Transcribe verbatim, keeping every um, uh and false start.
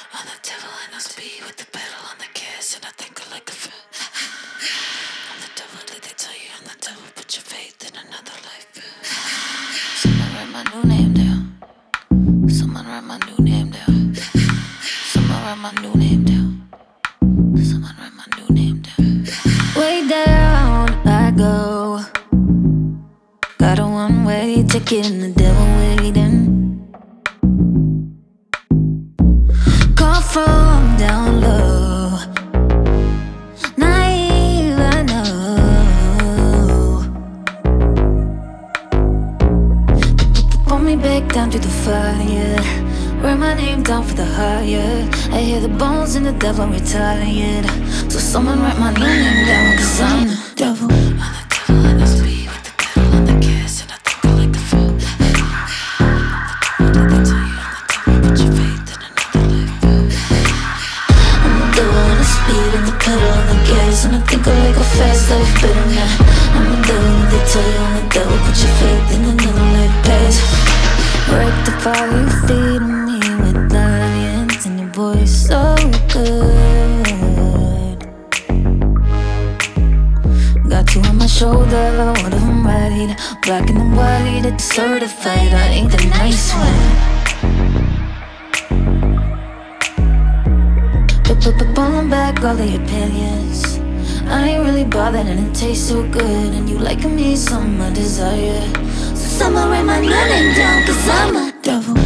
I'm the devil and I speed with the pedal on the gas, and I think I like a f- I'm the devil, did they tell you I'm the devil? Put your faith in another life. Someone write my new name down. Someone write my new name down. Someone write my new name down. Someone write my new name down. Way down I go. Got a one-way ticket and the devil waiting. Call from down low. Naive, I know. Pull me back down to the fire. Write my name down for the higher. I hear the bones and the devil retired. So someone write my new name down, cause I'm the devil. I'm the devil and I speed with the pedal on the gas, and I think I like the feel. Did they tell you I'm the devil? Put your faith in another life. I'm the devil and I speed on the pedal on the gas, and I think I like a fast life better now. I'm the devil, did they tell you I'm the devil? Put your faith in another life pass. Rectify you feeding me with lions, and your voice so good. Got you on my shoulder, what if I'm right? Black and white, it's certified. I ain't the nice one. But but but pulling back all the opinions. I ain't really bothered and it tastes so good, and you like me, some I desire. So someone write my name down, cause I'm a devil.